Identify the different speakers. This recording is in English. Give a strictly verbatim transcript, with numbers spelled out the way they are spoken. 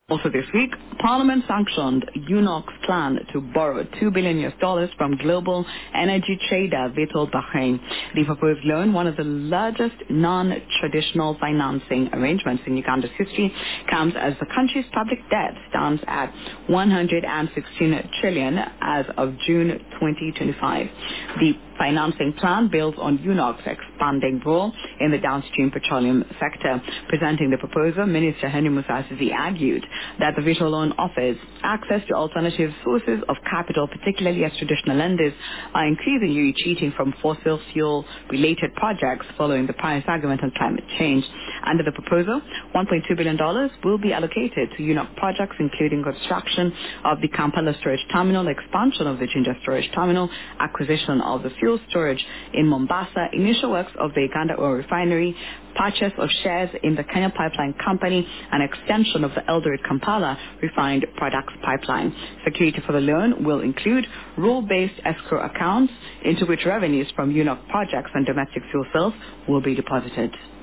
Speaker 1: Also this week, Parliament sanctioned U N O C's plan to borrow two billion U S dollars from global energy trader Vitol Bahrain. The proposed loan, one of the largest non-traditional financing arrangements in Uganda's history, comes as the country's public debt stands at one hundred sixteen trillion as of June twenty twenty-five. The financing plan builds on U N O C's expanding role in the downstream petroleum sector. Presenting the proposal, Minister Henry Musasizi argued that the visual loan offers access to alternative sources of capital, particularly as traditional lenders are increasingly retreating from fossil fuel-related projects following the Paris Agreement on climate change. Under the proposal, one point two billion dollars will be allocated to U N O C projects, including construction of the Kampala storage terminal, expansion of the Jinja storage terminal, acquisition of the fuel storage in Mombasa, initial works of the Uganda oil refinery, purchase of shares in the Kenya Pipeline Company, and extension of the Eldoret Kampala refined products pipeline. Security for the loan will include rule-based escrow accounts into which revenues from U N O C projects and domestic fuel sales will be deposited.